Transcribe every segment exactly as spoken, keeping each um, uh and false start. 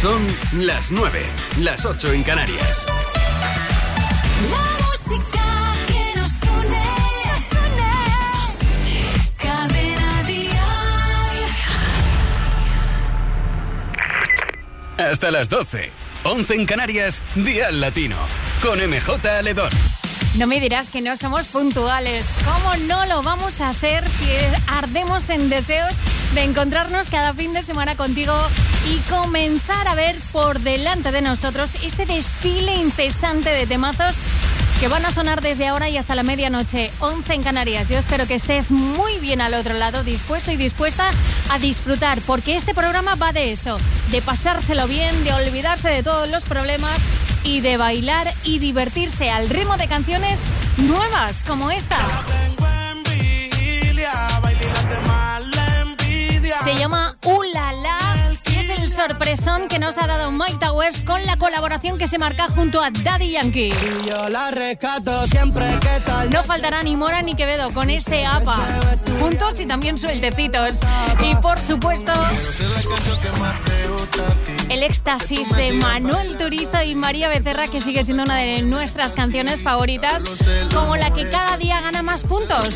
Son las nueve, las ocho en Canarias. La música que nos une, nos une, nos une. Cadena Dial. Hasta las doce, once en Canarias, Dial Latino, con M J Aledón. No me dirás que no somos puntuales. ¿Cómo no lo vamos a hacer si ardemos en deseos de encontrarnos cada fin de semana contigo y comenzar a ver por delante de nosotros este desfile incesante de temazos que van a sonar desde ahora y hasta la medianoche, once en Canarias? Yo espero que estés muy bien al otro lado, dispuesto y dispuesta a disfrutar, porque este programa va de eso, de pasárselo bien, de olvidarse de todos los problemas y de bailar y divertirse al ritmo de canciones nuevas como esta. Se llama Ulala y es el sorpresón que nos ha dado Mike Towers con la colaboración que se marca junto a Daddy Yankee. No faltará ni Mora ni Quevedo con este A P A, juntos y también sueltecitos. Y por supuesto, el éxtasis de Manuel Turizo y María Becerra, que sigue siendo una de nuestras canciones favoritas, como la que cada día gana más puntos.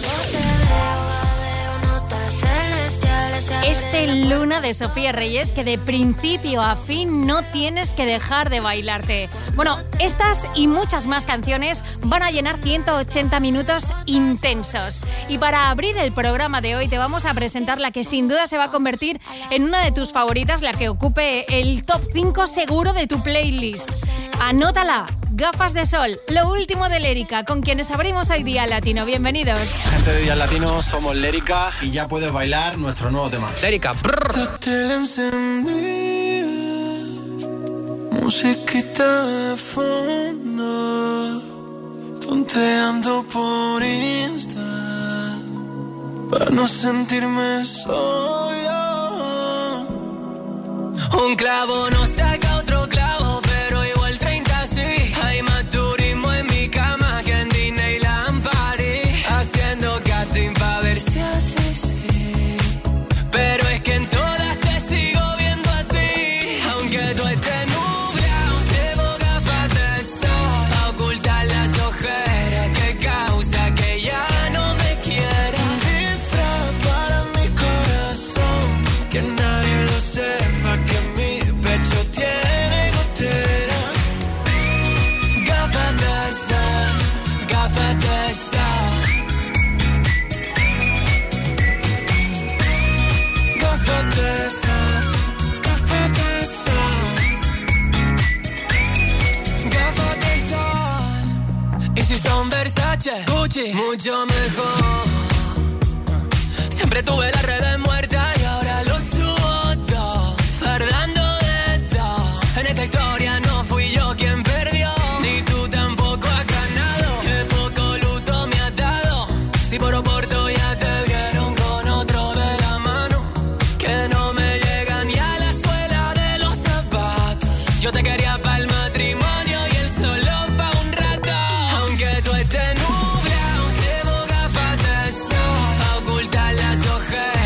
Este Luna de Sofía Reyes, que de principio a fin no tienes que dejar de bailarte. Bueno, estas y muchas más canciones van a llenar ciento ochenta minutos intensos. Y para abrir el programa de hoy te vamos a presentar la que sin duda se va a convertir en una de tus favoritas, la que ocupe el top cinco seguro de tu playlist. Anótala. Gafas de Sol, lo último de Lérica, con quienes abrimos hoy Día Latino. Bienvenidos. Gente de Día Latino, somos Lérica y ya puedes bailar nuestro nuevo tema. Lérica. La tele encendida, musiquita de fondo, tonteando por Insta, para no sentirme solo. Un clavo no saca otro clavo, pero igual treinta sí. Hay más turismo en mi cama que en Disneyland París, haciendo casting pa' ver si así sí. Pero es que en todas te sigo viendo a ti. Aunque tú estés nublado, llevo gafas de sol pa' ocultar las ojeras que causa que ya no me quiera. Un disfraz para mi corazón, que nadie lo sepa, que mi pecho tiene gotera. Gafas de sol, gafas de sol. Gafas de sol, gafas de sol. Gafas de sol. Y si son Versace, Gucci, mucho mejor. Siempre tuve las redes muertas y ahora lo subo todo, fardando de todo. En esta historia no fui yo quien perdió, ni tú tampoco has ganado. Qué poco luto me has dado. Si por oporto ya te vieron con otro de la mano, que no me llega ni a la suela de los zapatos. Yo te quería para el matrimonio y él solo pa' un rato. Aunque tú estés nublado, llevo gafas de sol pa' ocultar las ojeras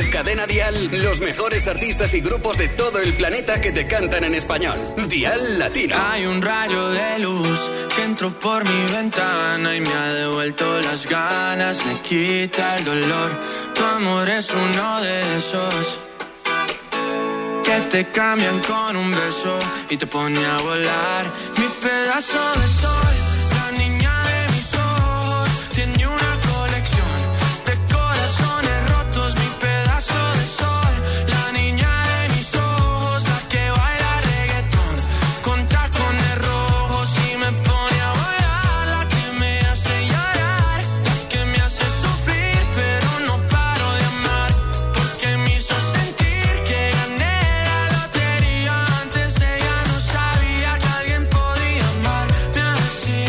Cadena Dial, los mejores artistas y grupos de todo el planeta que te cantan en español. Dial Latino. Hay un rayo de luz que entró por mi ventana y me ha devuelto las ganas, me quita el dolor. Tu amor es uno de esos que te cambian con un beso y te pone a volar. Mi pedazo de sol, la niña de mis ojos, tiene una colección de corazones rotos. Mi pedazo de sol, la niña de mis ojos, la que baila reggaetón con tacones rojos y me pone a volar. La que me hace llorar, la que me hace sufrir, pero no paro de amar, porque me hizo sentir que gané la lotería. Antes ella no sabía que alguien podía amarme así.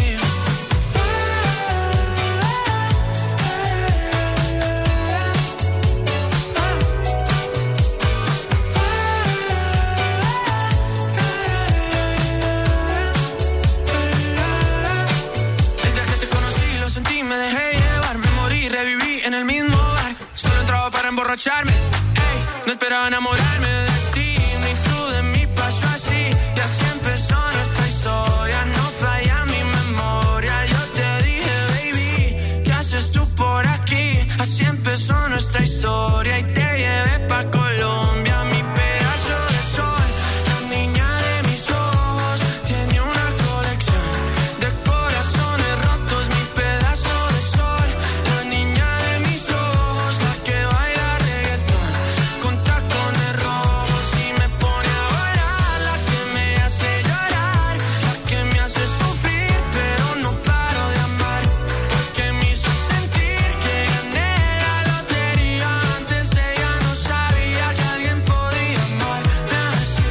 El día que te conocí lo sentí, me dejé llevar, me morí, reviví en el mismo bar. Solo entraba para emborracharme, ey, no esperaba enamorarme de ti, ni tú de mí, pasó así. Y así empezó nuestra historia, no falla mi memoria. Yo te dije, baby, ¿qué haces tú por aquí? Así empezó nuestra historia y te llevé pa' Colombia. Mi pedazo de sol, la niña de mis ojos, tiene una colección de corazones rotos. Mi pedazo de sol, la niña de mis ojos, la que baila reggaetón con tacones rojos y me pone a volar. La que me hace llorar, la que me hace sufrir, pero no paro de amar, porque me hizo sentir que gané la lotería. Antes ella no sabía que alguien podía amarme así.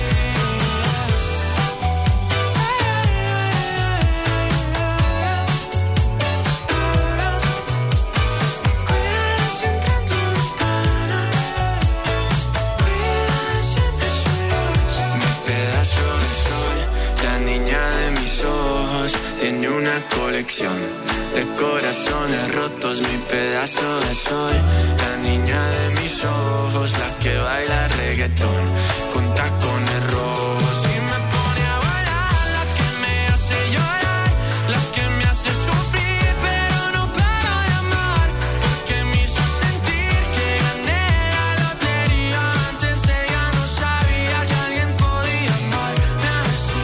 Mi pedazo de sol, la niña de mis ojos, tiene una colección de corazones rotos. Mi pedazo de sol, la niña de mis ojos, la que baila reggaetón con tacones rojos y me pone a bailar. La que me hace llorar, la que me hace sufrir, pero no paro de amar, porque me hizo sentir que gané la lotería. Antes ella no sabía que alguien podía amarme así.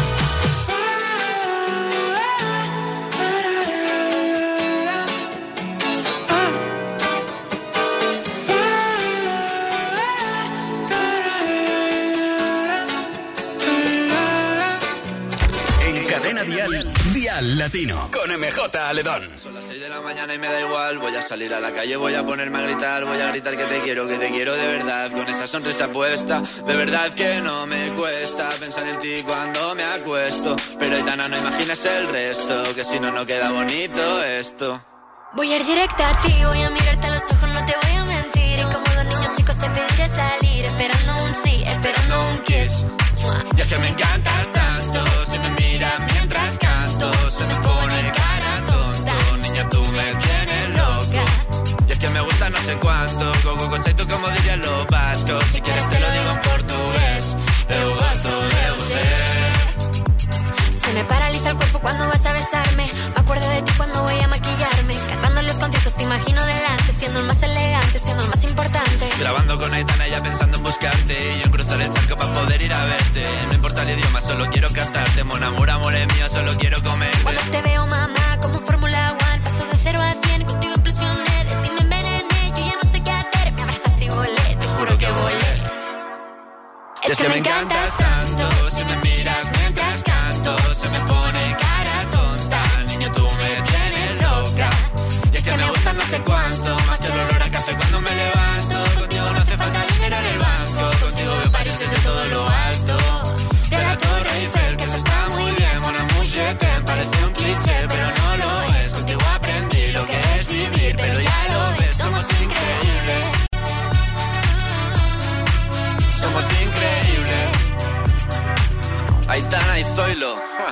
En Cadena Dial, Dial Latino, con M J Aledón. Son las seis de la mañana y me da igual. Voy a salir a la calle, voy a ponerme a gritar. Voy a gritar que te quiero, que te quiero de verdad. Con esa sonrisa puesta, de verdad que no me cuesta pensar en ti cuando me acuesto. Pero Aitana, no imaginas el resto, que si no, no queda bonito esto. Voy a ir directa a ti, voy a mirarte a los ojos, no te voy a mentir. Y como los niños chicos te pediré salir, esperando un sí, esperando un kiss. Y es que me encantas tanto, si me miras mientras canto, se me pone cara tonta. Niña, tú me tienes loca. Y es que me gusta no sé cuánto, go, go, tú como dirían los vascos. Si quieres te lo digo en portugués, eu gosto de você. Se me paraliza el cuerpo cuando vas a besarme. Me acuerdo de ti cuando voy a maquillarme. Cantando en los conciertos te imagino delante, siendo el más elegante, siendo el más importante. Grabando con Aitana ya pensando en buscarte, y yo en cruzar el charco para poder ir a verte. No importa el idioma, solo quiero cantarte. Mon amor, amor es mío, solo quiero comerte. Cuando te veo, mamá, como Fórmula One, paso de cero a cien, contigo impresioné. De ti me envenené, yo ya no sé qué hacer. Me abrazaste y volé, te juro que volé. Y es que me encantas tanto, si me miras mientras canto, se me pone cara tonta. Niño, tú me tienes loca. Y es que me gusta no sé cuánto, más que el olor a café cuando me levanto. Contigo no hace falta dinero en el banco, contigo veo París desde todo lo alto. De la Torre Eiffel, que eso está muy bien. Mon amour, je t'aime, parece un cliché, pero no lo es. Contigo aprendí lo que es vivir, pero ya lo ves, somos increíbles. Somos increíbles. Aitana y Zoilo. Ja.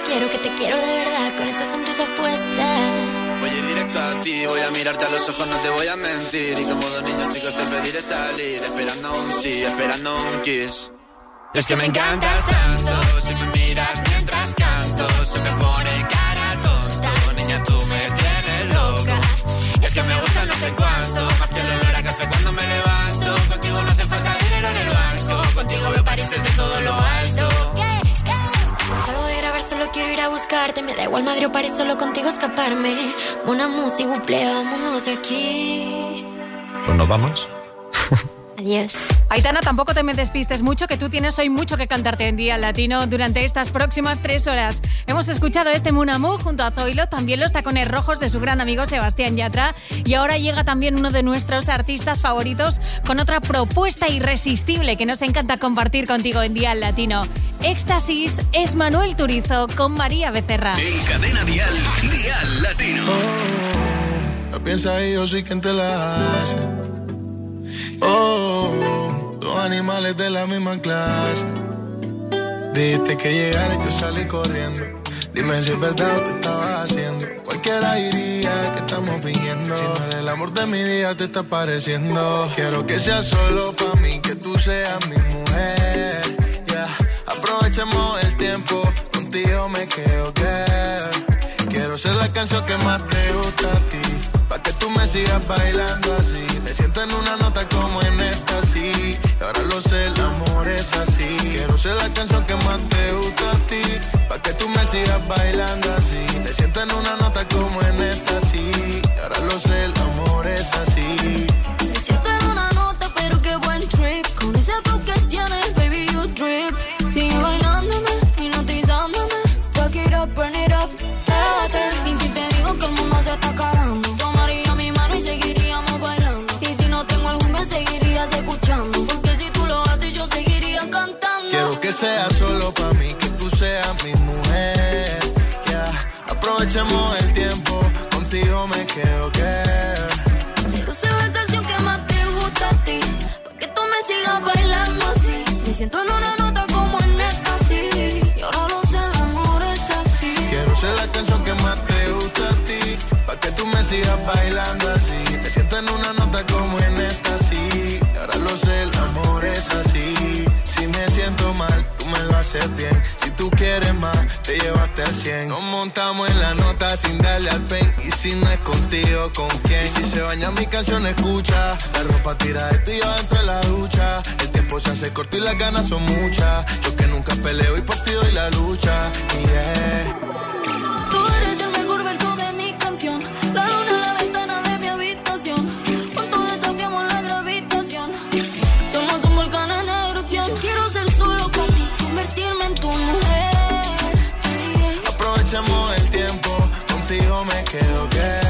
quiero, que te quiero de verdad, con esa sonrisa puesta. Voy a ir directo a ti, voy a mirarte a los ojos, no te voy a mentir. Y como dos niños chicos te pediré salir, esperando un sí, esperando un kiss. Es que me encantas tanto, si me miras mientras canto, se me pone cara tonta. Niña, tú me tienes loca. Es que me gusta no sé cuánto, más que el olor a café cuando me levanto. Contigo no hace falta dinero en el banco, contigo veo París desde todo lo alto. Salgo de grabar, solo quiero ir a buscarte. Me da igual Madrid o París, solo contigo escaparme. Una música, buple, vámonos de aquí. Pues nos vamos. Adiós. Aitana, tampoco te me despistes mucho, que tú tienes hoy mucho que cantarte en Día Latino durante estas próximas tres horas. Hemos escuchado este Mon Amour junto a Zoilo, también los tacones rojos de su gran amigo Sebastián Yatra, y ahora llega también uno de nuestros artistas favoritos con otra propuesta irresistible que nos encanta compartir contigo en Día Latino. Éxtasis es Manuel Turizo con María Becerra. En Cadena Dial, Día Latino. Oh, no piensa y yo soy quien te la hace. Oh, dos animales de la misma clase. Dijiste que llegara y yo salí corriendo. Dime si es verdad o te estabas haciendo. Cualquiera diría que estamos fingiendo. Si no eres el amor de mi vida te está pareciendo. Quiero que sea solo pa' mí, que tú seas mi mujer. Yeah. Aprovechemos el tiempo, contigo me quedo, girl. Quiero ser la canción que más te gusta a ti, pa' que tú me sigas bailando así. Me siento en una nota como en esta, sí. Y ahora lo sé, el amor es así. Quiero ser la canción que más te gusta a ti, pa' que tú me sigas bailando así. Me siento en una nota como en esta, sí. Y ahora lo sé, el amor es así. Me siento en una nota, pero qué buen trip. Con ese flow que tienes, baby, you drip. Sigue bailándome, hipnotizándome. Back it up, burn it up. Y si te digo que el mundo se está acabando, tomaría mi mano y seguiríamos bailando. Y si no tengo algún me seguirías escuchando, porque si tú lo haces yo seguiría cantando. Quiero que sea solo pa' mí, que tú seas mi mujer. Yeah. Aprovechemos el tiempo, contigo me quedo, girl. Quiero ser la canción que más te gusta a ti, pa' que tú me sigas bailando así. Me siento en una nota como en esta, sí. Y ahora lo sé, el amor es así. Quiero ser la canción que más te gusta a ti, pa' que tú me sigas bailando así. Me siento en una nota como en esta, sí. Y ahora lo sé, el amor es así. Si me siento mal, tú me lo haces bien. Si tú quieres más, te llevaste al cien. Nos montamos en la nota sin darle al pen. Y si no es contigo, ¿con quién? Y si se baña mi canción, escucha. La ropa tira de tú y yo dentro de la ducha. El tiempo se hace corto y las ganas son muchas. Yo que nunca peleo y por ti doy la lucha. Yeah. Tú eres el mejor verso de mi canción. La luna en la ventana de mi habitación. Juntos desafiamos la gravitación. Somos un volcán en erupción. Yo quiero ser solo para ti, convertirme en tu mujer. Aprovechemos el tiempo, contigo me quedo,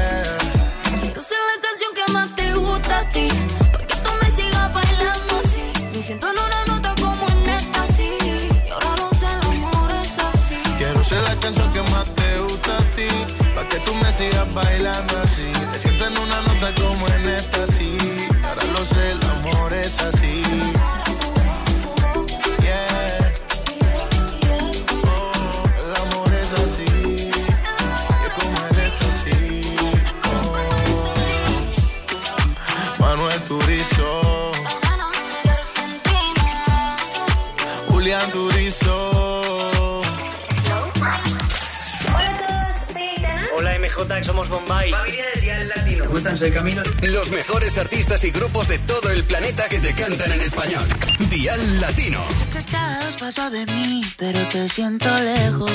girl. Quiero ser la canción que más te gusta a ti, pa' que tú me sigas bailando así. Me siento en una nota como en esta, sí. Y ahora lo sé, el amor es así. Quiero ser la canción que más te gusta a ti, pa' que tú me sigas bailando así. Me siento en una nota como en esta, sí. Ahora lo sé, el amor es así. Yeah. Oh, el amor es así. Y es como en esta, sí. Oh. Manuel Turizo, Julián Turizo. Hola M J, somos Bombay. Familia de Día Latino. ¿Cómo están? Soy Camilo. Los mejores artistas y grupos de todo el planeta que te cantan en español. Dial Latino. Sé que estás a dos pasos de mí, pero te siento lejos.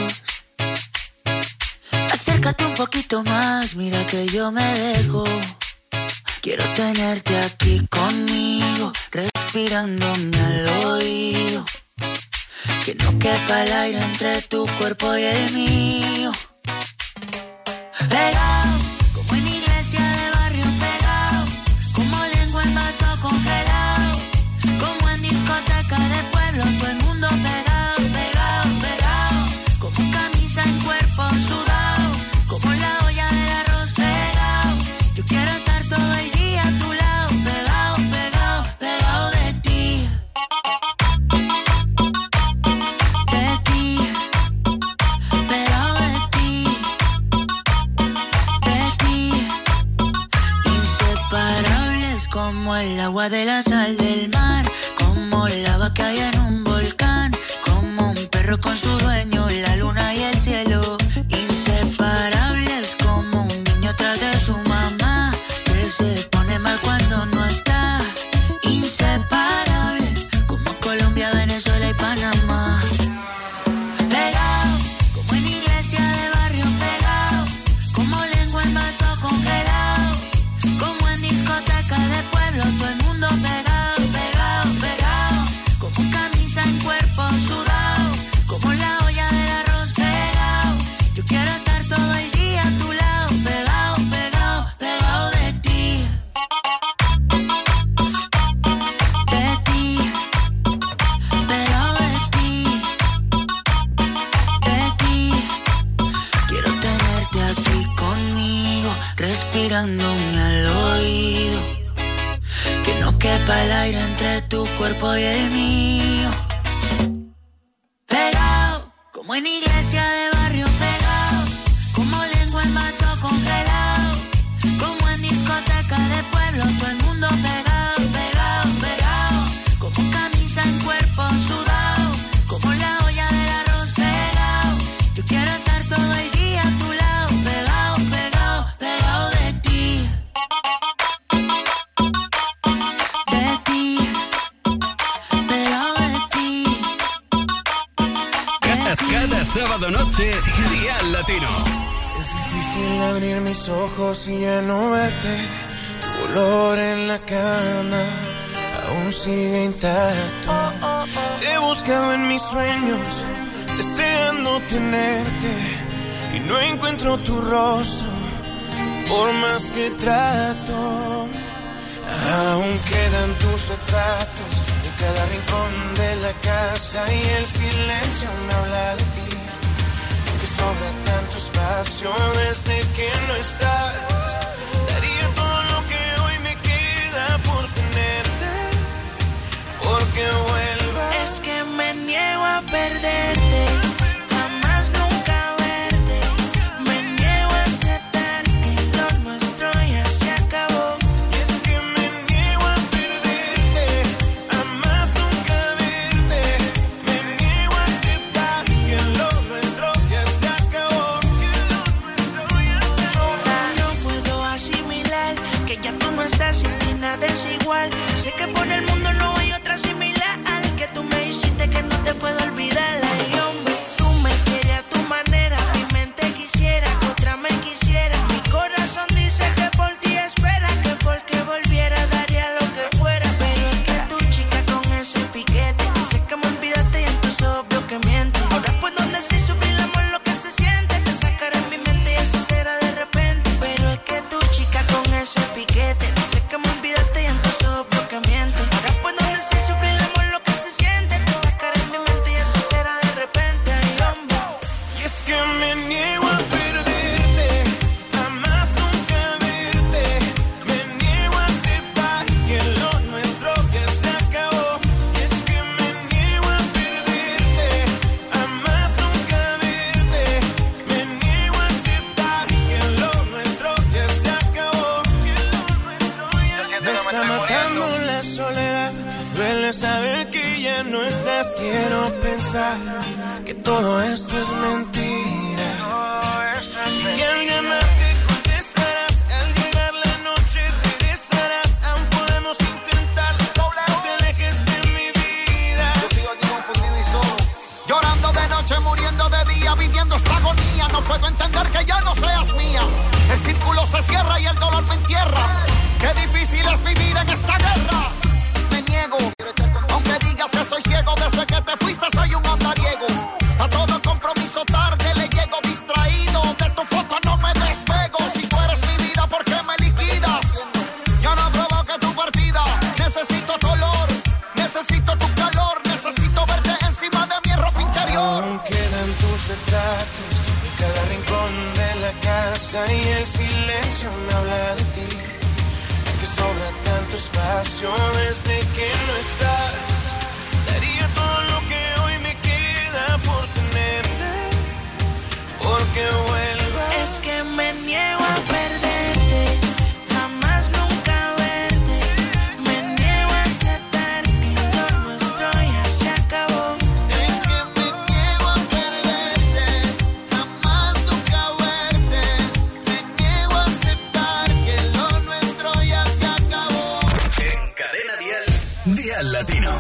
Acércate un poquito más, mira que yo me dejo. Quiero tenerte aquí conmigo, respirándome al oído. Que no quepa el aire entre tu cuerpo y el mío. Pegado, como en iglesia de barrio pegado, como lengua en vaso congelado, como en discoteca de pueblo, todo el mundo pegado, pegado, pegado, como camisa en cuerpo sudado, como la olla del arroz pegado. Yo quiero estar todo el día a tu lado, pegado, pegado, pegado de ti, de ti, pegado. sal del mar, como lava que hay en un volcán, como un perro con su dueño, la luna y el cielo, inseparables como un niño tras de su mamá, que se pone mal cuando no está, inseparables como Colombia, Venezuela y Panamá. Pegado, como en iglesia de barrio pegado, como lengua en vaso congelado, como en discoteca de pueblo, todo el mundo pegado, pegado, pegado, como camisa en cuerpo sudado, como la olla del arroz pegado. Yo quiero estar todo el día a tu lado, pegado, pegado, pegado de ti, de ti, pegado de ti, de ti. Quiero tenerte aquí conmigo, respirándome al oído, que no quepa el aire entre tu cuerpo y el mío. Pegado, como en iglesia de barrio pegado, como lengua en vaso congelado, como en discoteca de pueblo, todo el mundo pegado, pegado, pegado, como camisa en cuerpo sudado, como la olla del arroz pegado. Yo quiero estar todo el día a tu lado, pegado, pegado, pegado de ti, de ti, pegado de ti. Cada, cada sábado noche, Dial Latino. Es difícil abrir mis ojos y ya no verte. Tu olor en la cama aún sigue intacto. Te he buscado en mis sueños, deseando tenerte, y no encuentro tu rostro, por más que trato. Aún quedan tus retratos en cada rincón de la casa, y el silencio me habla de ti. Es que sobra tanto espacio desde que no estás. Daría todo lo que hoy me queda por tenerte, porque vuelvas. Es que me niego a perderte, jamás nunca verte. Me niego a aceptar que lo nuestro ya se acabó. Y es que me niego a perderte, jamás nunca verte. Me niego a aceptar que lo nuestro ya se acabó. No puedo asimilar que ya tú no estás, sin ti nada es igual. Sé que por el mundo no hay otra similar, que tú me hiciste que no te puedo olvidar. Ay, hombre, tú me quieres a tu manera, mi mente quisiera que otra me quisiera. Mi corazón dice que por ti espera, que porque volviera daría lo que fuera. Pero es que tu chica con ese piquete, sé que me olvidaste y en tus ojos veo que mientes. Ahora puedo decir sufrir el amor lo que se siente, te sacaré en mi mente y eso será de repente. Pero es que tu chica con ese piquete, sé que me olvidaste y en tus ojos veo que mientes. Ahora puedo decir sufrir el amor lo que se siente, te sacaré en mi mente y eso será de repente. Ay, hombre. Y es que me niego a perderte, jamás nunca verte. Me niego a aceptar que lo nuestro ya se acabó. Y es que me niego a perderte, jamás nunca verte. Me niego a aceptar que lo nuestro ya se acabó. Me está matando la soledad, duele saber que ya no estás. Quiero pensar que todo esto es mentira, y al llamarte contestarás, al llegar la noche regresarás. Aún podemos intentarlo, no te alejes de mi vida. Yo sigo aquí confundido y solo, llorando de noche, muriendo de día, viviendo esta agonía. No puedo entender que ya no seas mía. El círculo se cierra y el dolor me entierra. Qué difícil es vivir en esta guerra. Me niego, aunque digas que estoy ciego, desde que te fuiste soy un andariego. A todo compromiso tarde le llego, distraído, de tu foto no me despego. Si tú eres mi vida, ¿por qué me liquidas? Yo no provoqué tu partida, necesito tu olor, necesito tu calor, necesito verte encima de mi ropa interior. Aún quedan tus retratos en cada rincón de la casa, y el silencio me habla de ti. Es que sobra tanto espacio desde que no estás. Daría todo lo que hoy me queda por tenerte, porque vuelvas. Es que me niego a perderte, jamás nunca verte. Me niego a aceptar Dial Latino.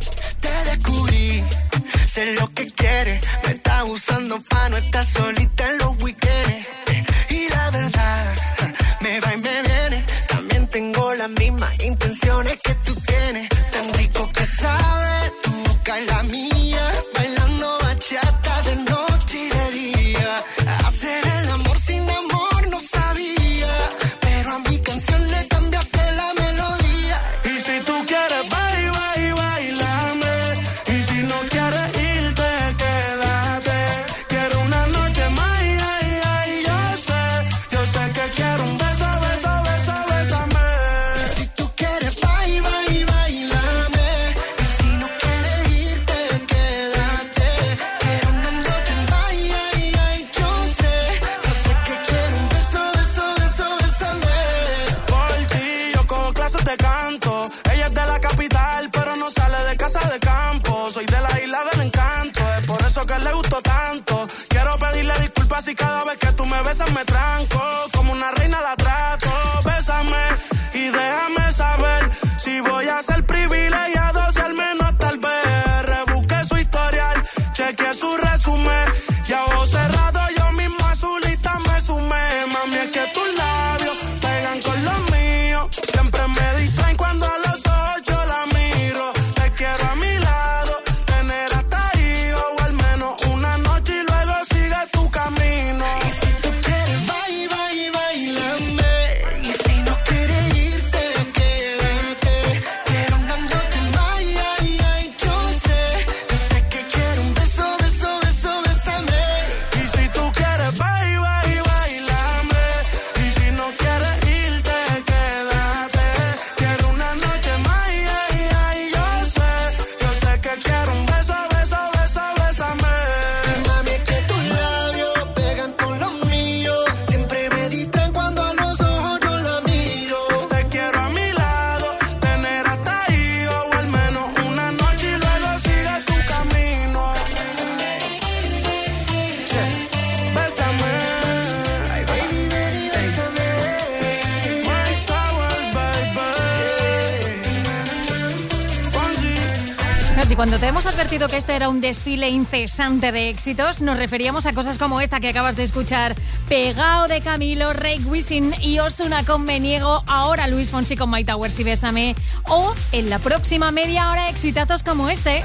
Te descubrí, sé lo que quieres. Me estás usando pa' no estar solita en los weekends. Y la verdad, me va y me viene. También tengo las mismas intenciones que tú tienes. Tan rico que sabes, tu boca y la mía. Bailando bachata de noche y de día. Hacer el amor sin amor no sabía. Pero a mi canción le cambiaste la melodía. Y si tú quieres bye, bye, bailame. Y si no quieres irte, quédate. Quiero una noche más, ay, ay, yo sé. Yo sé que quiero un beso, beso, beso, bésame. Y si tú quieres bye, bye, bailame. Y si no quieres irte, quédate. Quiero una noche más, ay, ay, yo sé. Yo sé que quiero un beso, beso, beso, bésame. Por ti yo cojo clases de canto. Ella es de la capital, pero no sale de casa de campo. Soy de la isla del encanto, es por eso que le gustó tanto. Quiero pedirle disculpas si cada vez que tú me besas me tranco. Como una reina la trato. Bésame y déjame saber si voy a ser privilegiado, si al menos tal vez rebusqué su historial, chequeé su resumen y a ojos cerrados yo mismo a su lista me sumé. Mami, es que tus labios pegan con los míos, siempre me distraen cuando a los ojos yo la miro. Te quiero a mi lado, tener hasta ahí o al menos una noche y luego sigue tu camino. Y si tú quieres bye, bye, bailame. Y si no quieres irte, quédate. Quiero una noche más, ay, ay, yo sé. Yo sé que quiero un beso, beso, beso, bésame. Y si tú quieres bye, bye, bailame. Y si no quieres irte, quédate. Quiero una noche más, ay, ay, yo sé. Yo sé que quiero un beso, beso, beso, bésame. Mami, es que tus labios pegan con los míos. Siempre me distraen cuando a los ojos yo la miro. Te quiero a mi lado, tener hasta ahí o al menos una noche y luego sigue tu camino. Yeah. Bésame. Ay, baby, baby, bésame. White Towers, baby. Fonzie. No, si cuando te hemos advertido que esto era un desfile incesante de éxitos, nos referíamos a cosas como esta que acabas de escuchar. Pegao de Camilo, Rake Wisin y Ozuna con Me Niego, ahora Luis Fonsi con My Towers y Bésame, o en la próxima media hora exitazos como este.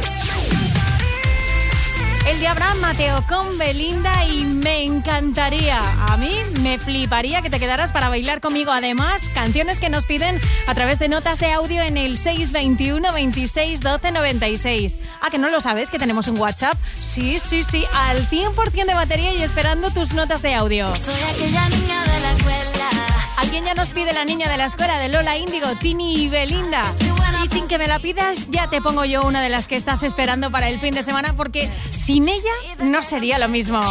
El de Abraham Mateo con Belinda y Me Encantaría. A mí me fliparía que te quedaras para bailar conmigo. Además, canciones que nos piden a través de notas de audio en el seis veintiuno veintiséis doce noventa y seis. ¿Ah, que no lo sabes? ¿Que tenemos un WhatsApp? Sí, sí, sí, al cien por ciento de batería y esperando tus notas de audio. Soy aquella niña de la escuela. Alguien ya nos pide la niña de la escuela de Lola Índigo, Tini y Belinda. Y sin que me la pidas, ya te pongo yo una de las que estás esperando para el fin de semana, porque sin ella no sería lo mismo.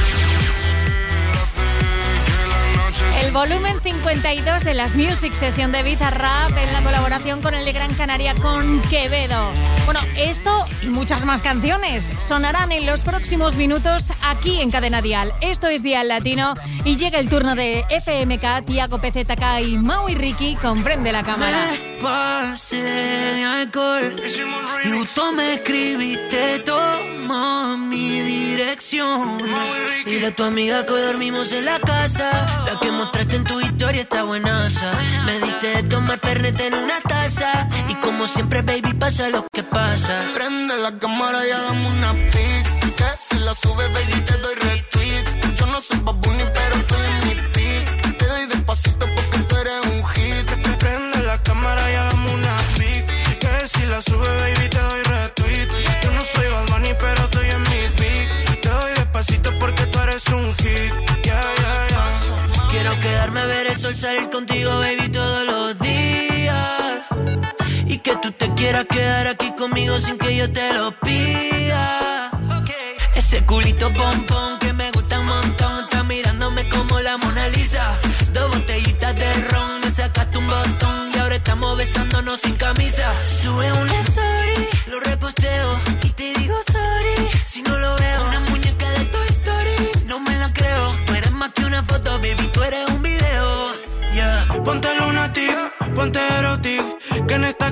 El volumen cincuenta y dos de las Music Session de Bizarrap en la colaboración con el de Gran Canaria con Quevedo. Bueno, esto y muchas más canciones sonarán en los próximos minutos aquí en Cadena Dial. Esto es Dial Latino y llega el turno de F M K, Tiago P Z K y Mau y Ricky con Prende la Cámara. Me pasé de alcohol y justo me escribiste, toma mi dirección. Dile a tu amiga que hoy dormimos en la casa. La que mostraste en tu historia está buenaza. Me diste de tomar Fernet en una taza y como siempre, baby, pasa lo que pasa. Prende la cámara y hagamos una pic. Que si la subes, baby, te doy retweet. Yo no soy Bad Bunny, pero estoy en mi pic. Te doy despacito porque tú eres un hit. Prende la cámara y hagamos una pic. Que si la sube, baby, te doy retweet. Yo no soy Bad Bunny, pero estoy en mi pic. Te doy despacito porque tú eres un hit. Yeah, yeah, yeah. Quiero quedarme a ver el sol salir contigo, baby, todos los días. Y que tú te quieras quedar aquí conmigo sin que yo te lo pida. Ese culito pompón que me gusta un montón. Está mirándome como la Mona Lisa. Dos botellitas de ron, me sacaste un botón. Y ahora estamos besándonos sin camisa. Sube una story, lo reposteo y te digo sorry si no lo veo. Una muñeca de Toy Story, no me la creo. Tú eres más que una foto, baby, tú eres un video. Yeah. Ponte lunatic, ponte erotic, que en esta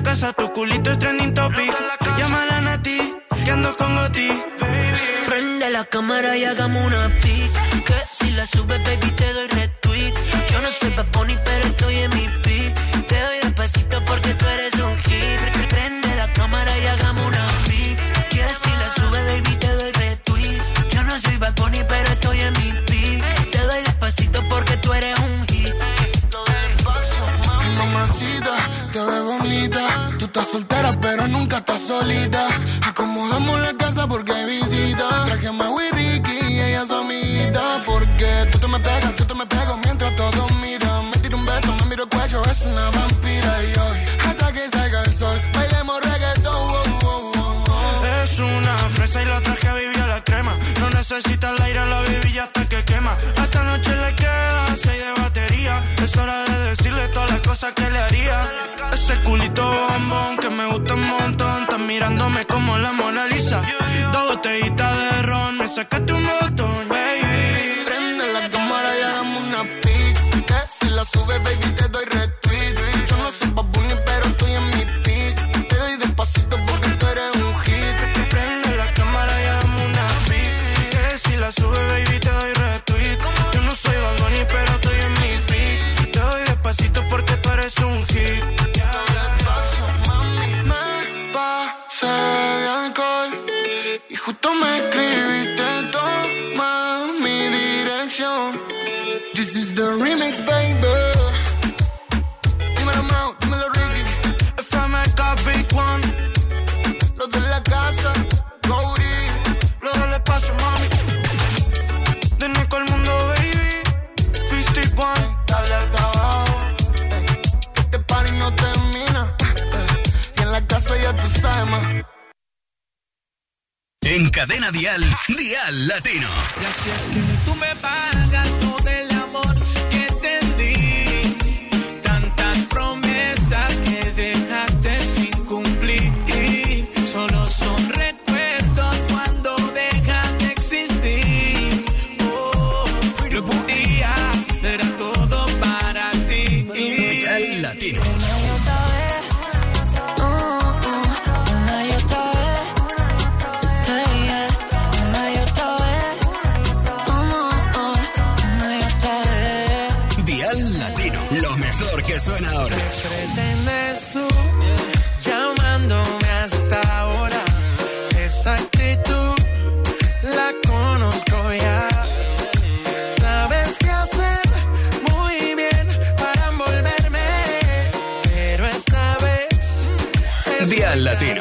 casa, tu culito es trending topic. Llámala a Nati, que ando con Goti. Prende la cámara y hagamos una pic. Que si la subes, baby, te doy retweet. Yo no soy Bad Bunny, pero estoy en mi pic. Te doy despacito porque tú eres un hit. Prende la cámara y hagamos una pic. Que si la subes, baby, te doy retweet. Yo no soy Bad Bunny, pero estoy en mi pic. Te doy despacito porque tú eres un hit. Ay, mamacita, te ves bonita. Tú estás soltera, pero nunca estás solita. Acomodamos la casa porque hay visita. Traje a Maui Ricky y ella es su amiguita. Porque tú te me pegas, tú te me pego mientras todos miran. Me tiro un beso, me miro el cuello, es una vampira. Y hoy, hasta que salga el sol, bailemos reggaetón. Oh, oh, oh, oh. Es una fresa y la traje a vivir a la crema. No necesita el aire, la bebida hasta que quema. A esta noche le queda seis de batería. Es hora de decirle todas las cosas que le haría. Ese culito bombón que me gusta un montón. Estás mirándome como la Mona Lisa. Dos botellitas de ron, me sacaste un botón, baby. Prende la cámara y hagamos una pic. Que si la subes, baby, te doy retweet. Yo no soy Bad Bunny, pero estoy en mi pic. Te doy despacito porque tú eres un hit. Prende la cámara y hagamos una pic. Que si la subes, baby, te doy retweet. Yo no soy Bad Bunny, pero estoy en mi pic. Te doy despacito porque tú eres un hit. Pasé de alcohol y justo me escribiste, toma mi dirección. This is the remix, baby. Dímelo, Mau, dímelo, Ricky. If I make a big one. Los de la casa, Cody. Los del espacio, mami. De Nico al mundo, baby. cincuenta y uno. Dale hasta abajo. Ey, que este party no termina. Ey, y en la casa ya tú sabes más. En Cadena Dial, Dial Latino. Gracias que tú me pagas todo el amor que te di. Tantas promesas que dejaste sin cumplir. Solo son recuerdos cuando dejan de existir. Oh, lo podía, era todo para ti. Dial Latino. Que suena ahora. ¿Qué pretendes tú llamándome hasta ahora? Esa actitud la conozco ya. Sabes qué hacer muy bien para envolverme, pero esta vez es Dial Latino.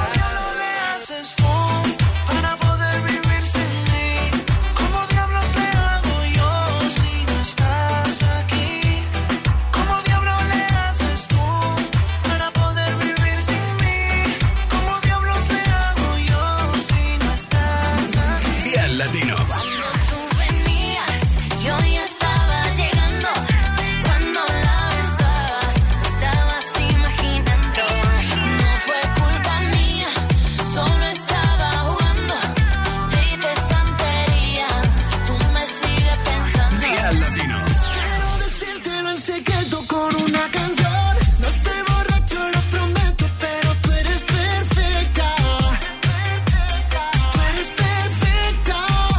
Latino. Tú venías, yo ya estaba llegando. Cuando la besabas, estabas imaginando. No fue culpa mía, solo estaba jugando. Te hice santería, tú me sigues pensando. Dial Latino. Quiero decírtelo en secreto con una canción. No estoy borracho, lo prometo, pero tú eres perfecta. Tú eres perfecta.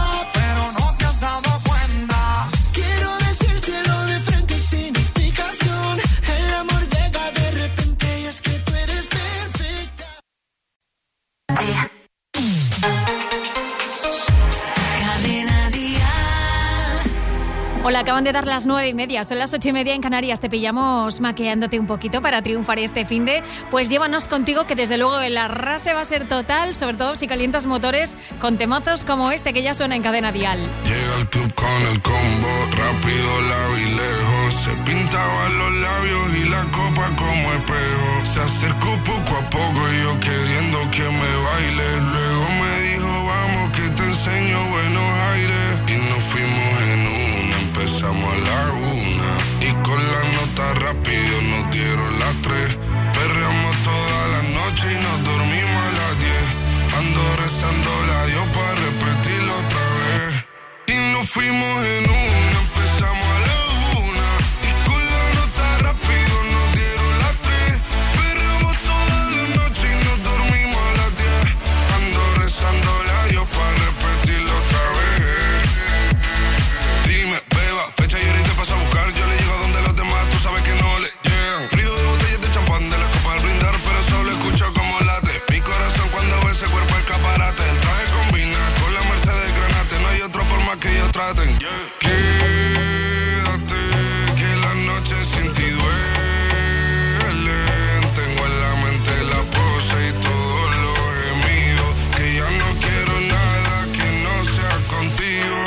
Hola, acaban de dar las nueve y media, son las ocho y media en Canarias. Te pillamos maqueándote un poquito para triunfar este finde. Pues llévanos contigo, que desde luego el arrase va a ser total, sobre todo si calientas motores con temazos como este que ya suena en Cadena Dial. Llega al club con el combo, rápido, largo y lejos. Se pintaban los labios y la copa como espejo. Se acercó poco a poco y yo queriendo que me baile. Luego me dijo, vamos que te enseño buenos aires. Y nos fuimos en una, empezamos a la una. Y con la nota rápido nos dieron las tres. Perreamos toda la noche y nos dormimos a las diez. Ando rezando la Dios para repetirlo otra vez. Y nos fuimos en una, empezamos a la una. Y con la nota rápido nos dieron las tres. Perreamos toda Quédate, que la noche sin ti duelen. Tengo en la mente la pose y todos los gemidos. Que ya no quiero nada que no sea contigo.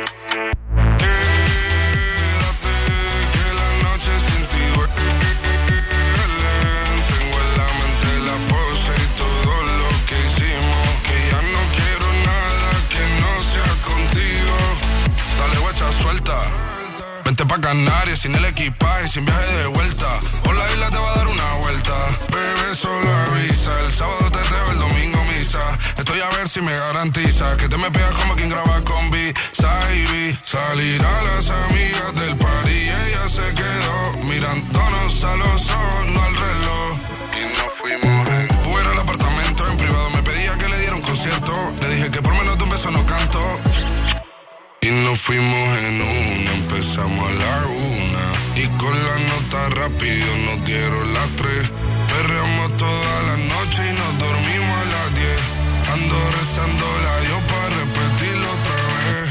Quédate, que la noche sin ti duelen. Tengo en la mente la pose y todo lo que hicimos. Que ya no quiero nada que no sea contigo. Dale, guacha, suelta. Vente pa' Canarias sin el equipaje, sin viaje de vuelta. Por la isla te va a dar una vuelta. Bebé, solo avisa. El sábado teteo, el domingo misa. Estoy a ver si me garantiza que te me pegas como quien graba con B. Saibi. Salir a las amigas del party y ella se quedó mirándonos a los ojos, no al reloj. Y nos fuimos en Uber al apartamento. En privado me pedía que le diera un concierto. Le dije que por menos de un beso no canto. Y nos fuimos en una, empezamos a la una. Y con la nota rápido nos dieron las tres. Perreamos toda la noche y nos dormimos a las diez. Ando rezando la Dios para repetirlo otra vez.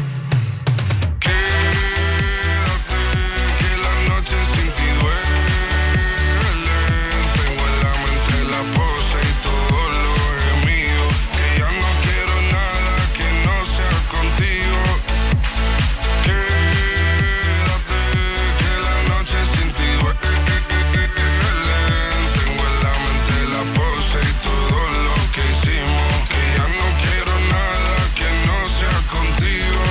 Quédate, que la noche sin ti duelen. Tengo en la mente la pose y todo lo gemido. Que ya no quiero nada que no sea contigo. Quédate, que la noche sin ti duelen. Tengo en la mente la pose y todo lo que hicimos. Que ya no quiero nada que no sea contigo.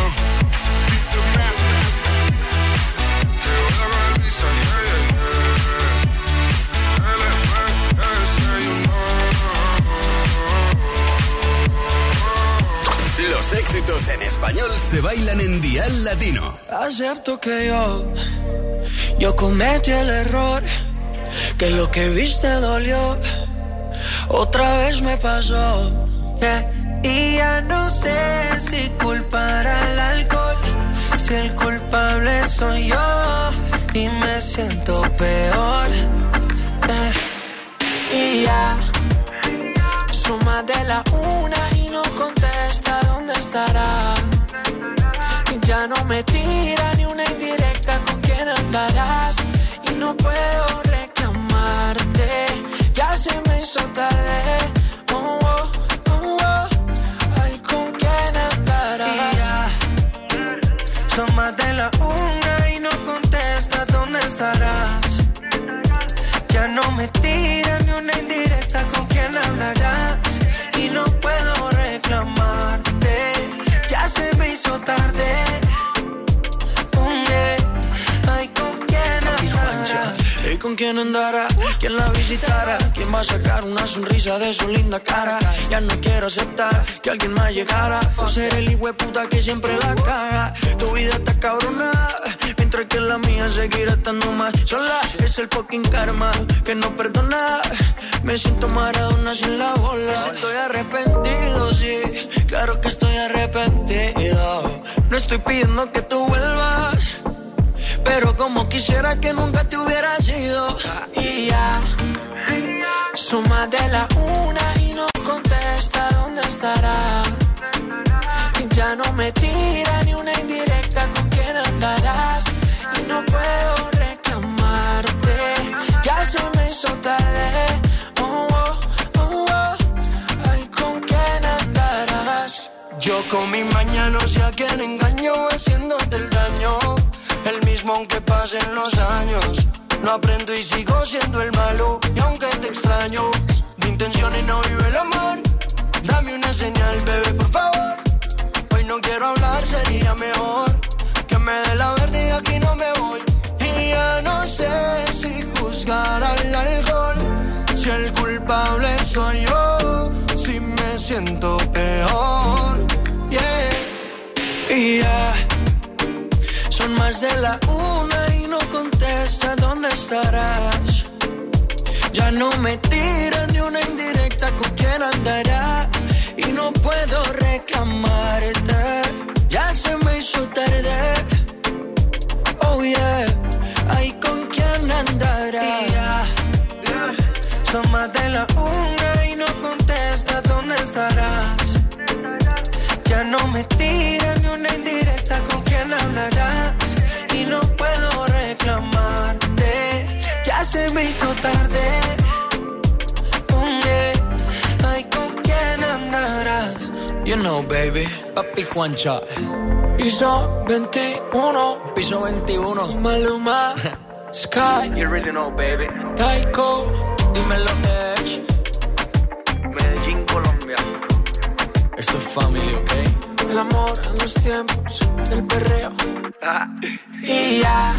Que voy con el visa, yeah, yeah, yeah. L P S, you know. Los éxitos en español se bailan en Dial Latino. Acepto que yo, yo cometí el error, que lo que viste dolió, otra vez me pasó, yeah. Y ya no sé si culpar al alcohol, si el culpable soy yo, y me siento peor, yeah. Y ya, son más de la una y no contesta dónde estará. Ya no me tira ni una indirecta con quién andarás. Y no puedo reclamarte, ya se me hizo tarde. Oh, oh, oh, oh. Ay, ¿con quién andarás? Y ya, son más de la una y no contesta dónde estarás. Ya no me tira ni una indirecta con quién hablarás. Y no puedo reclamarte, ya se me hizo tarde. Ay, ¿con quién andará? ¿Y con quién andará? ¿Quién la visitará? ¿Quién va a sacar una sonrisa de su linda cara? Ya no quiero aceptar que alguien más llegara por ser el hijueputa que siempre la caga. Tu vida está cabrona, mientras que la mía seguirá estando más sola. Es el fucking karma que no perdona. Me siento Maradona sin la bola. Estoy arrepentido, sí, claro que estoy arrepentido. No estoy pidiendo que tú vuelvas, pero como quisiera que nunca te hubieras ido. Y ya, son más de la una y no contesta dónde estará. Y ya no me tira ni una indirecta con quién andarás. Y no puedo reclamarte, ya se me hizo tarde. Oh, oh, oh, oh. Ay, ¿con quién andarás? Yo con mi maña no sé a quién engaño, haciéndote el daño. El mismo aunque pasen los años, no aprendo y sigo siendo el malo. Y aunque te extraño, mi intención es no vive el amor. Dame una señal, bebé, por favor. Hoy no quiero hablar, sería mejor que me dé la verde y aquí no me voy. Y ya no sé si juzgar al alcohol, si el culpable soy yo, si me siento peor, yeah. Y ya, son más de la una y no contesta dónde estarás. Ya no me tiran ni una indirecta con quién andará. Y no puedo reclamarte, ya se me hizo tarde. Oh yeah, ay, ¿con quién andará? Yeah. Yeah. Son más de la una y no contesta dónde estarás. Ya no me tiran ni una indirecta con quién hizo tarde. Ay, ¿con quién andarás? You know, baby, Papi Juancha. Piso veintiuno. Piso veintiuno. Maluma. Sky. You really know, baby. Taiko. Dímelo, Edge. Medellín, Colombia. Esto es family, ¿ok? El amor en los tiempos del perreo. Ah. Y ya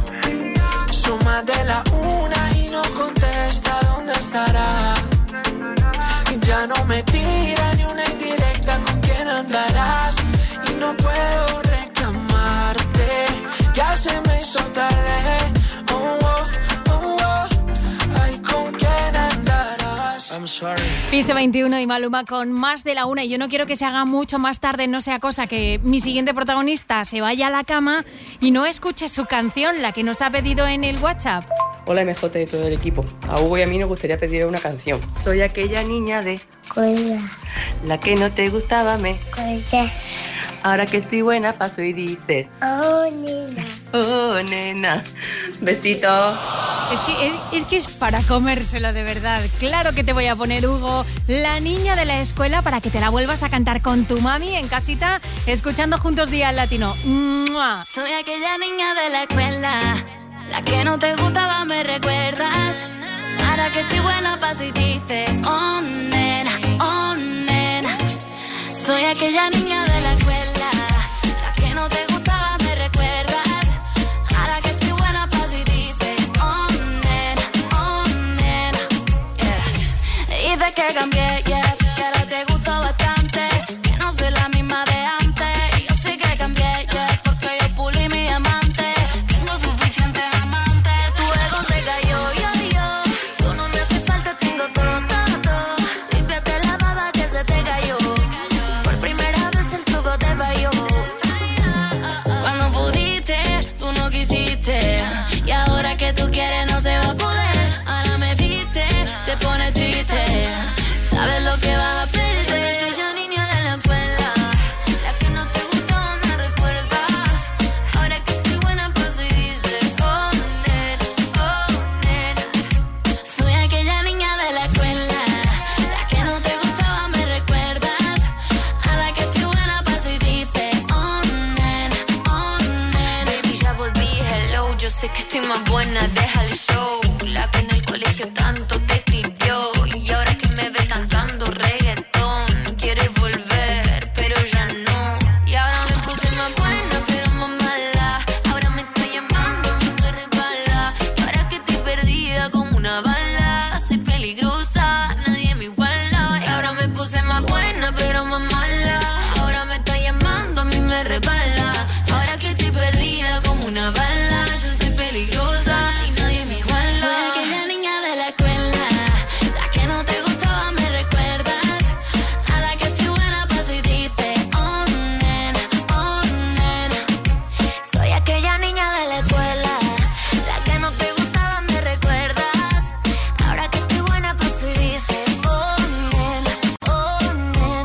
suma de la una y no contesta dónde estará. Y ya no me tira ni una indirecta con quién andarás. Y no puedo reclamarte, ya se me hizo tarde. Oh, oh, oh, oh. Ay, ¿con quién andarás? I'm sorry. Piso veintiuno y Maluma con Más de la una. Y yo no quiero que se haga mucho más tarde, no sea cosa que mi siguiente protagonista se vaya a la cama y no escuche su canción, la que nos ha pedido en el WhatsApp. Hola M J y todo el equipo. A Hugo y a mí nos gustaría pedir una canción. Soy aquella niña de... Cuida. La que no te gustaba, me... Cuida. Ahora que estoy buena paso y dices... Oh, nena. Oh, nena. Besito. Es que es, es que es para comérselo de verdad. Claro que te voy a poner, Hugo, La niña de la escuela, para que te la vuelvas a cantar con tu mami en casita, escuchando juntos Día al Latino. ¡Mua! Soy aquella niña de la escuela, la que no te gustaba, me recuerdas. Ahora que estoy buena paso y dices, oh nena, oh nena. Soy aquella niña de la escuela, la que no te gustaba, me recuerdas. Ahora que estoy buena paso y dices, oh nena, oh nena, yeah. Dices que cambié, yeah, que ahora te gustó bastante, que no soy la misma de antes. Y yo sé que cambié, yeah, porque yo pulí mi amante. Tengo suficientes amantes, tu ego se cayó, yo, yo. Tú no me hace falta, tengo todo, todo, todo. Límpiate la baba que se te cayó. Por primera vez el truco te falló. Cuando pudiste, tú no quisiste. Y ahora que tú quieres no se va a poder. Ahora me viste, te pones triste. Sabes lo que vas a perder. Aquella niña de la escuela, la que no te gustó, me recuerdas. Ahora que estoy buena paso y dices, oh nena, oh nena. Soy aquella niña de la escuela, la que no te gustaba, me recuerdas. Ahora que estoy buena paso y dices, oh nena, oh nena. Baby, ya volví, hello. Yo sé que estoy más buena, deja el show. La que en el colegio tanto te escribió. Y ahora que me ves cantando reggaetón, quieres volver, pero ya no. Y ahora me puse más buena, pero más mala. Ahora me está llamando, me resbala. Y ahora que estoy perdida como una bala, soy peligrosa, nadie me iguala. Y ahora me puse más buena, pero más mala. Ahora me está llamando, a mí me resbala. Ahora que estoy perdida como una bala, yo soy peligrosa y nadie me iguala. Soy aquella niña de la escuela, la que no te gustaba, me recuerdas. Ahora que estoy buena paso y dices, oh nena, oh nena. Soy aquella niña de la escuela, la que no te gustaba, me recuerdas. Ahora que estoy buena paso y dices, oh nena, oh nena.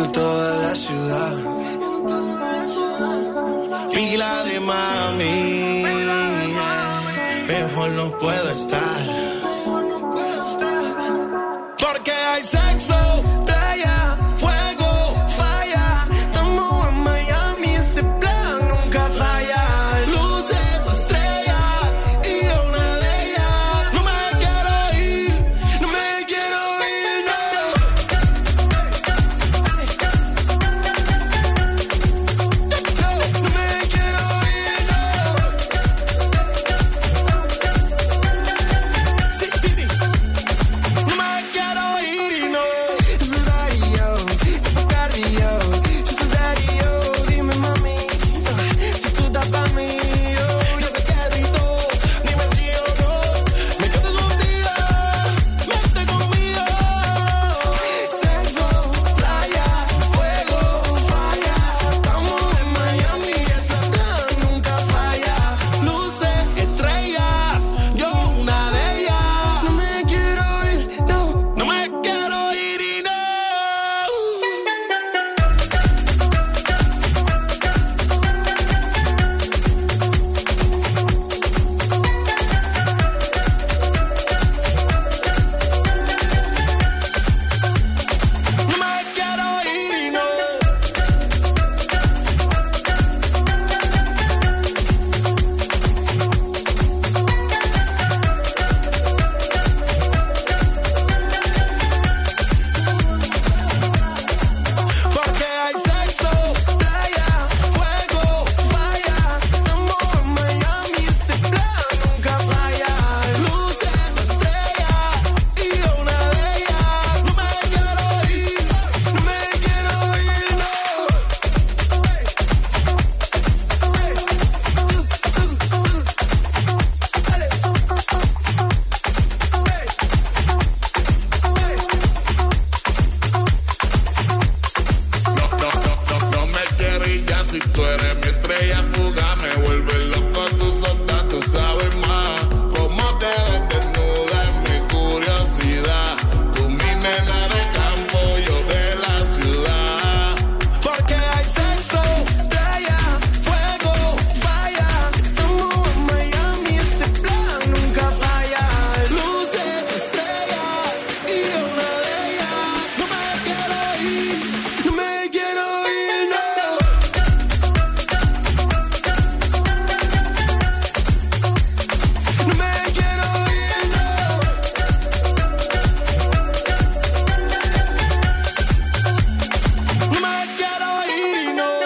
viendo toda la ciudad. Pila de mami, mejor no puedo estar. Porque hay sexo, playa, fuego, falla. Estamos en Miami, ese plan nunca falla. Luces, estrellas y una de ellas. No me quiero ir, no me quiero ir, no. No me quiero ir, no. Sí, Titi. No me quiero ir y no. Es el daddy, yo, Bacardi, yo. Soy tu daddy, yo. Dime, mami, si tú estás pa' mí, yo. Yo te quiero y todo. Dime sí o no. Me quedo contigo, vente conmigo. Sexo, playa, fuego, falla. Estamos en Miami, ese plan nunca falla. Luces, estrellas, yo una de ellas. No me quiero ir, no. No me quiero ir y no. No me quiero ir y no. Porque hay sexo, playa, fuego, falla. Estamos en Miami, ese plan nunca falla. Luces, estrellas y una de ellas. No me quiero ir, no me quiero ir, no. No me quiero ir ya si tú eres mi estrella fugaz. Me vuelve loco tu solta, tú sabes más. Cómo te ves desnuda es mi curiosidad. Tú mi nena de campo, yo de la ciudad. Porque hay sexo, playa, fuego, falla. Estamos en Miami, ese plan nunca falla. Luces, estrellas y una de ellas. No me quiero ir, no me quiero ir, no. No me quiero ir, no. No me quiero ir y no.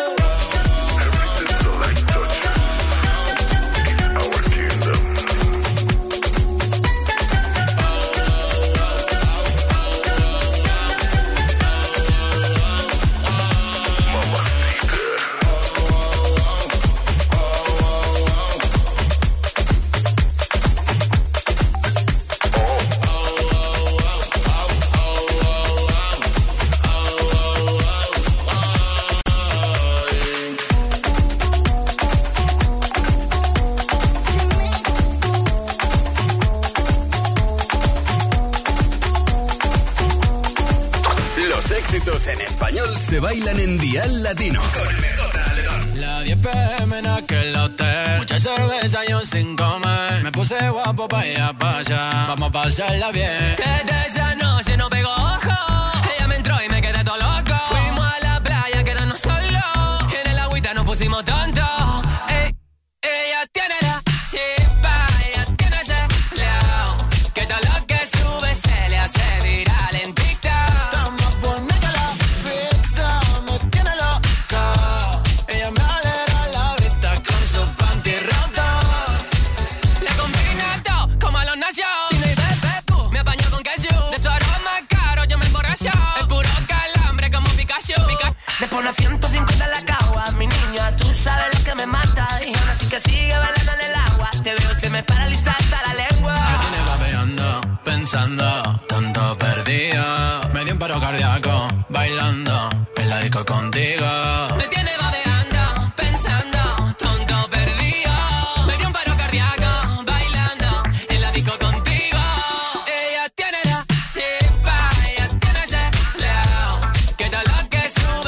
Los éxitos en español se bailan en Dial Latino. Con M J Aledón. La diez pe eme en aquel hotel. Mucha cerveza yo sin comer. Me puse guapo pa' ir a pa' allá. Vamos a pasarla bien. Desde esa noche no pegó ojo. Ella me entró y me quedé todo loco. Fuimos a la playa, quedarnos solos. En el agüita nos pusimos tontos. Ey, ella tiene la chispa, ella tiene ese flow. Que todo lo que sube se le hace viral en TikTok. Estamos buena que la pizza me tiene loca. Ella me alegra la vista con su panty rotos. Le combina todo como a los nació. Si no hay bebé, pu, me apañó con queso. De su aroma caro yo me emborracho. Es puro calambre como Pikachu. Pika- Me pone ciento cincuenta en la cagua. Mi niña, tú sabes lo que me mata. Y aún así que sigue bailando en el agua. Te veo, se me paraliza hasta la lengua. Me tiene babeando, pensando, tonto perdido. Me dio un paro cardíaco, bailando en la disco contigo. Me tiene babeando, pensando, tonto perdido. Me dio un paro cardíaco, bailando en la disco contigo. Ella tiene la chispa, ella tiene ese flow. Que todo lo que sube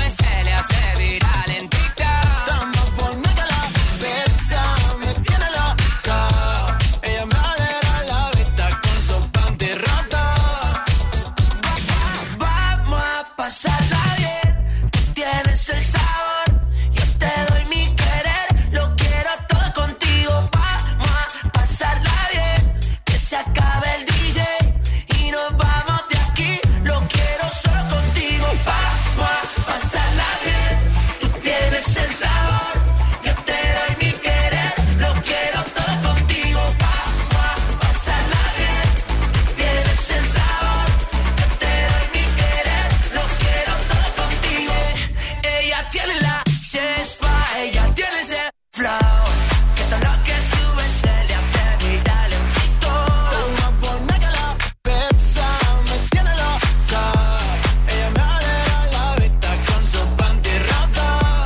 tienes el sabor, yo te doy mi querer, lo quiero todo contigo. Vamos a pasarla bien, que se acabe el D J y nos vamos de aquí, lo quiero solo contigo. Vamos a pasarla bien, tú tienes el sabor, yo te doy mi querer, lo quiero todo contigo. Vamos a pasarla bien, tú tienes el sabor, yo te doy mi querer, lo quiero todo contigo. Ella tiene la chispa, ella tiene ese flow, que todo lo que sube se le hace viral en TikTok. Una buena que la pizza me tiene loca. Ella me alegra la vista con su panty rota.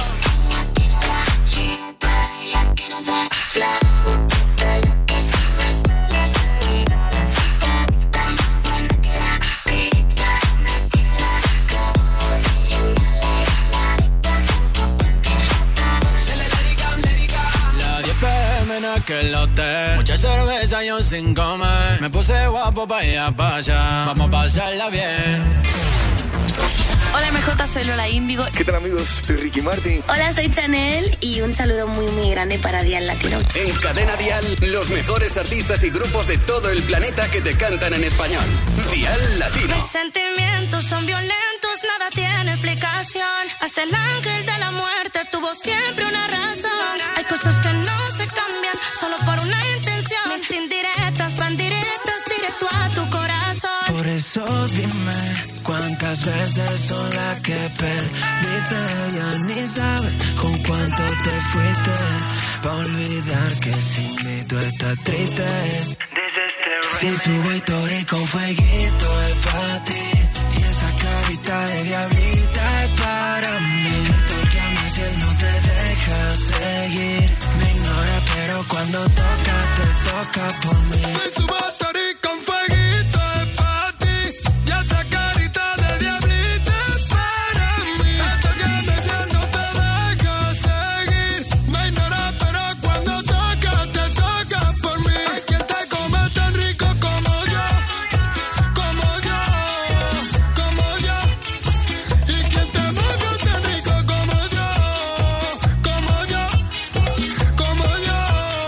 La diez pe eme en aquel hotel, mucha cerveza y un sin comer. Me puse guapo pa' ir pa' allá, vamos a pasarla bien. Hola M J, soy Lola Índigo. ¿Qué tal amigos? Soy Ricky Martin. Hola, soy Chanel y un saludo muy muy grande para Dial Latino. En Cadena Dial, los mejores artistas y grupos de todo el planeta que te cantan en español. Dial Latino. Mis sentimientos son violentos, nada tiene explicación. Hasta el ángel de la muerte tuvo siempre una razón. Hay cosas que no se cambian solo por una intención. Mis indirectas van directas directo a tu corazón. Por eso dime cuántas veces son las que perdiste. Ya ni sabes con cuánto te fuiste. Pa' olvidar que sin mí tú estás triste. Si subo historia con fueguito es para ti. Y esa carita de diablita es para mí. Tórquame si él no te deja seguir. Me ignora pero cuando toca te toca por mí. Si subo historia con fueguito es para ti. Y esa carita de diablita es para mí. Tórquame si él no te deja seguir. Me ignora pero cuando toca te toca por mí. Hay quien te come tan rico como yo, como yo, como yo. Y quien te mueve tan rico como yo, como yo, como yo.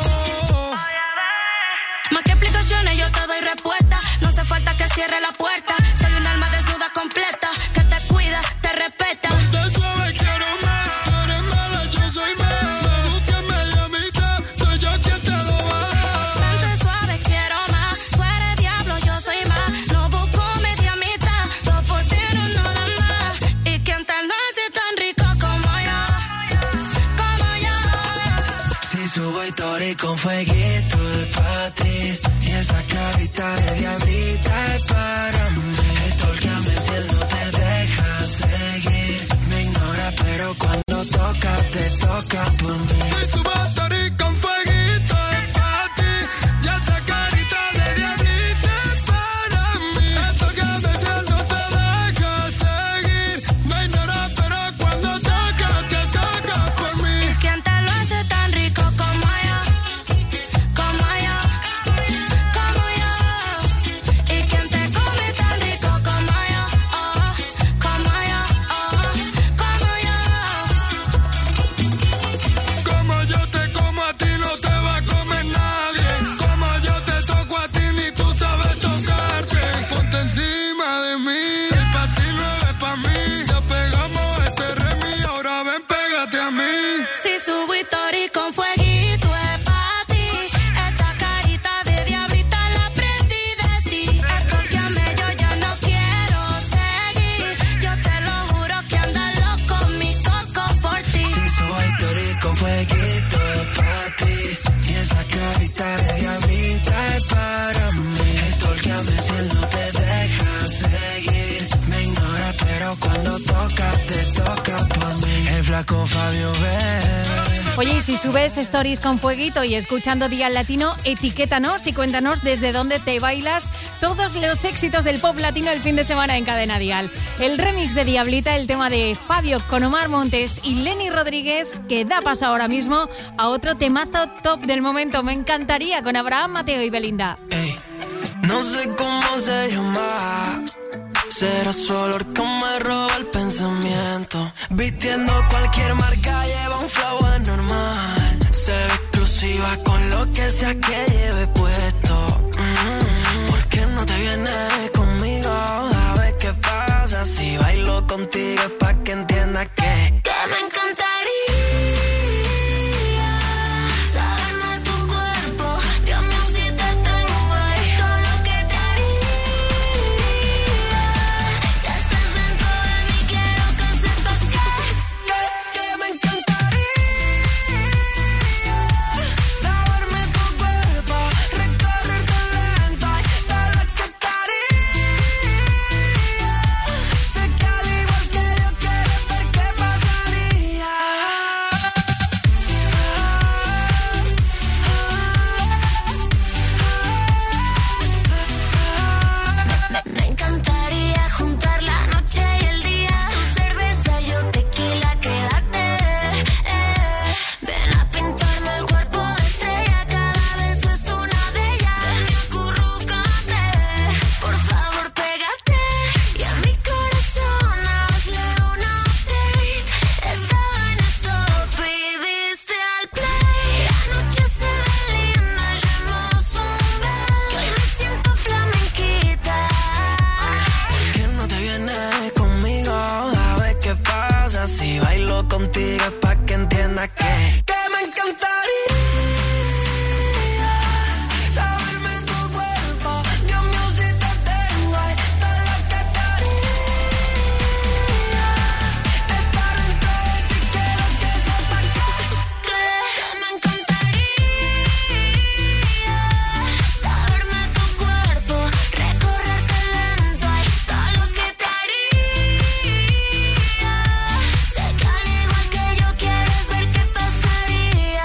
Más que explicaciones yo te doy respuesta. No hace falta que cierre la puerta. Soy un alma desnuda completa que te cuida, te respeta. Te suave quiero más, tú eres mala, yo soy más. Me busques media mitad, soy yo quien te lo va a dar. Vente suave, quiero más. Tú eres diablo, yo soy más. No busco media mitad, dos por cero no dan más. Y quien tal lo hace tan rico como yo, como yo. Si subo historia con fueguito es para ti. Y esa carita de diablita es para mí. Tórquame si él no te deja seguir. Me ignora pero cuando toca te toca por mí. Si subo historia con fueguito es para ti. Y esa carita de diablita es para mí. Tórquame si él no te deja seguir. Me ignora pero cuando toca te toca por mí. Y quien te lo hace tan rico como yo, como yo, como yo. Y quien te come tan rico como yo, oh, como yo, oh, como yo. Como yo te como a ti no te va a comer nadie. Como yo te toco a ti ni tú sabes tocarte. Ponte encima de mí. Seis pa' ti, nueve pa' mí. Ya pegamos este remi, ahora ven pégate a mí. Si subo historia con fueguito es pa' ti. Esta carita de diablita la aprendí de ti. Estorqueame, yo ya no quiero seguir. Yo te lo juro que anda loco mi coco por ti. Si subo historia con fueguito es para ti. Y esa carita de diablita es para mí. Tórquame si él no te deja seguir. Me ignora pero cuando toca te toca por mí. El flaco Fabio Bebe. Oye, y si subes stories con fueguito y escuchando Dial Latino, etiquétanos y cuéntanos desde dónde te bailas todos los éxitos del pop latino el fin de semana en Cadena Dial. El remix de Diablita, el tema de Fabio con Omar Montes y Lenny Rodríguez, que da paso ahora mismo a otro temazo top del momento. Me encantaría, con Abraham, Mateo y Belinda. Ey, no sé cómo se llama, será su olor que me roba el pensamiento. Vistiendo cualquier marca, lleva un flow anormal. Se ve exclusiva con lo que sea que lleve puesto. Mm-hmm. ¿Por qué no te vienes conmigo? A ver qué pasa si bailo contigo, es pa' que entiendas que Que me encantaría contigo, es pa' que entiendas que Que me encantaría saberme tu cuerpo. Dios mío, si te tengo, ahí está lo que te haría. Estar dentro de ti, quiero que sepas que Que, que me encantaría saberme tu cuerpo, recorrerte lento, ahí está lo que te haría. Sé que al igual que yo quieres ver qué pasaría.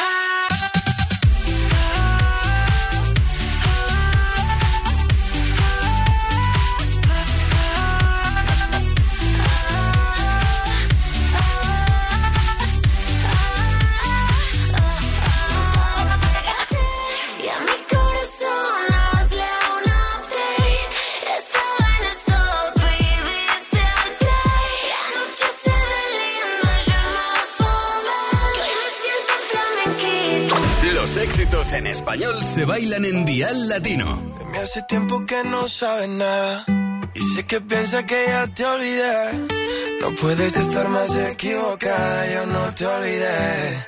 Y a mi corazón hazle un update. Estaba en stop y diste al play. La noche se ve linda, yo más fome. Que hoy me siento flamenquita. Los éxitos en español se bailan en Dial Latino. Me hace tiempo que no sabes nada y sé que piensas que ya te olvidé. No puedes estar más equivocada, yo no te olvidé.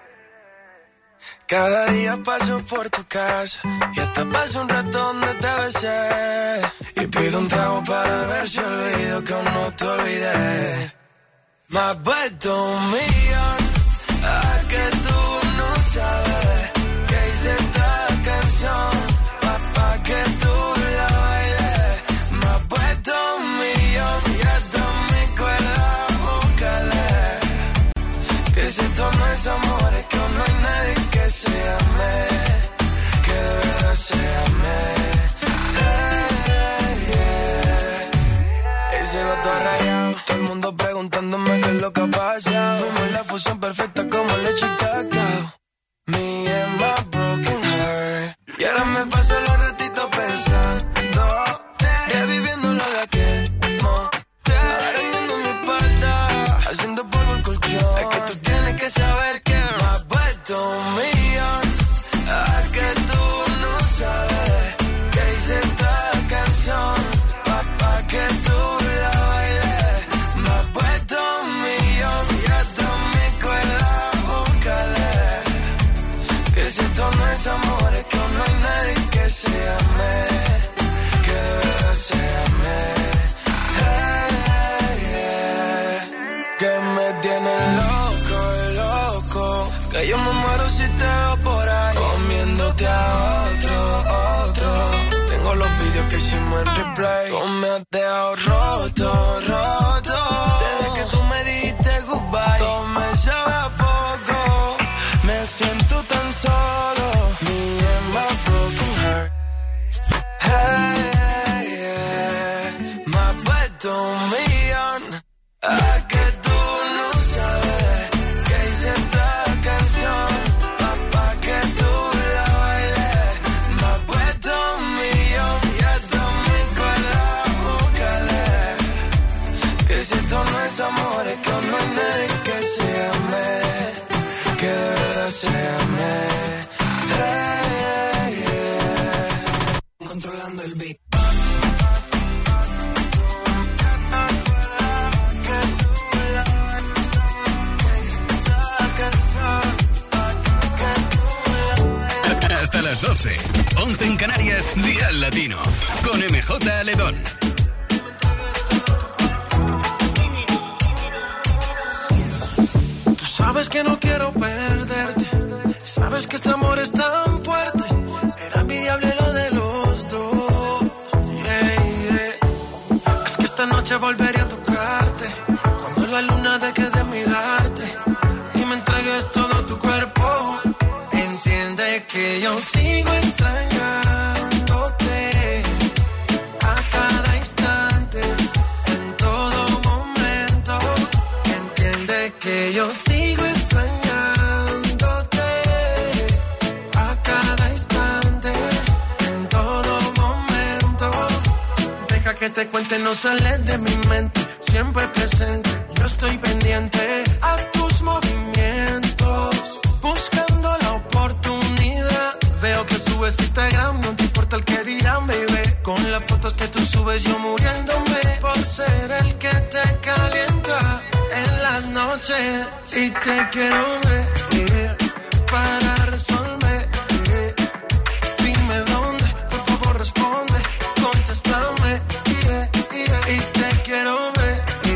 Cada día paso por tu casa y hasta paso un rato donde te besé. Y pido un trago para ver si olvido que aún no te olvidé. Me has puesto un millón a que tú no sabes que hice esta canción pa, pa que tú la bailes. Me has puesto un millón y hasta mi cuerda, búscale. Que si esto no es amor, es que aún no hay nadie que se ame, que de verdad se ame. Hey, yeah. Ese gato rayado, todo el mundo preguntándome qué es lo que ha pasado. Fuimos la fusión perfecta como leche y cacao. Me and my broken heart. Y ahora me paso los ratitos pensando, reviviendo lo de aquel motel, arañando mi espalda, haciendo polvo el colchón. Es que tú tienes que saber que me has puesto un millón a que tú no sabes que hice esta canción pa, pa que tú la bailes. Me has puesto un millón y hasta mi cuerda, búscale. Que si esto no es amor, es que aún no hay nadie que se ame, que de verdad se ame. Hey, yeah. Que me tiene loco, loco, que yo me muero si te veo por ahí comiéndote a otro, otro. Tengo los vídeos que hicimos en replay. Tú me has dejado roto, roto. Desde que tú me dijiste goodbye, todo me sabe a poco. Me siento tan solo. Me and my broken heart. Hey, yeah. Me has puesto un millón a que tú no sabes que hice esta canción pa, pa que tú la bailes. Me has puesto un millón y hasta mi cuerda, búscale. Canarias, Dial Latino. Con M J Ledón. Tú sabes que no quiero perderte. Sabes que este amor es tan fuerte. Era envidiable lo de los dos. Yeah, yeah. Es que esta noche volveré a tocarte. Cuando la luna deje de mirarte y me entregues todo tu cuerpo. Entiende que yo sigo extrañándote a cada instante, en todo momento. Entiende que yo sigo extrañándote a cada instante, en todo momento. Deja que te cuente, no sales de mi mente, siempre presente. Yo estoy pendiente a tus movimientos, buscando la oportunidad. Veo que subes Instagram, no te importa el que dirán, baby. Con las fotos que tú subes, yo muriéndome por ser el que te calienta en las noches. Y te quiero ver para resolver. Dime dónde, por favor responde, contéstame. Yeah, yeah. Y te quiero ver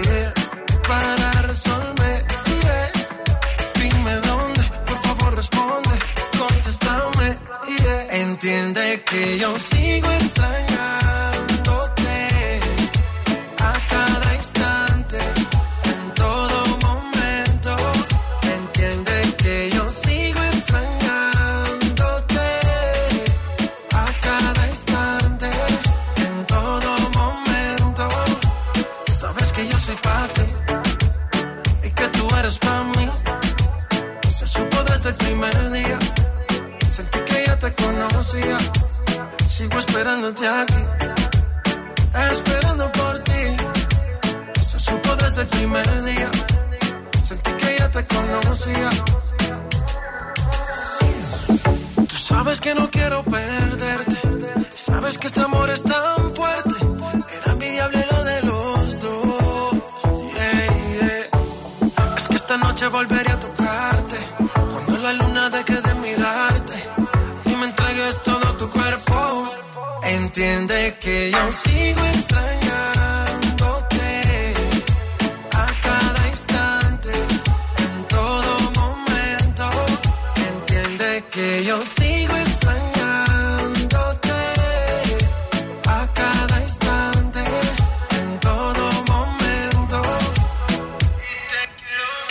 para resolver. Yeah. Dime dónde, por favor responde, contéstame. Yeah. Entiende que yo sigo extrañándote a cada instante, en todo momento. Entiende que yo sigo extrañándote a cada instante, en todo momento. Sabes que yo soy para ti y que tú eres para mí. Se supo desde el primer día. Sentí que ya te conocía. Sigo esperándote aquí, esperando por ti. Se supo desde el primer día. Sentí que ya te conocía. Tú sabes que no quiero perderte. Sabes que este amor es tan fuerte. Era envidiable lo de los dos. Yeah, yeah. Es que esta noche volveré a tocarte. Cuando la luna deje de mirarte y me entregues todo tu cuerpo. Entiende que yo sigo extrañándote a cada instante, en todo momento. Entiende que yo sigo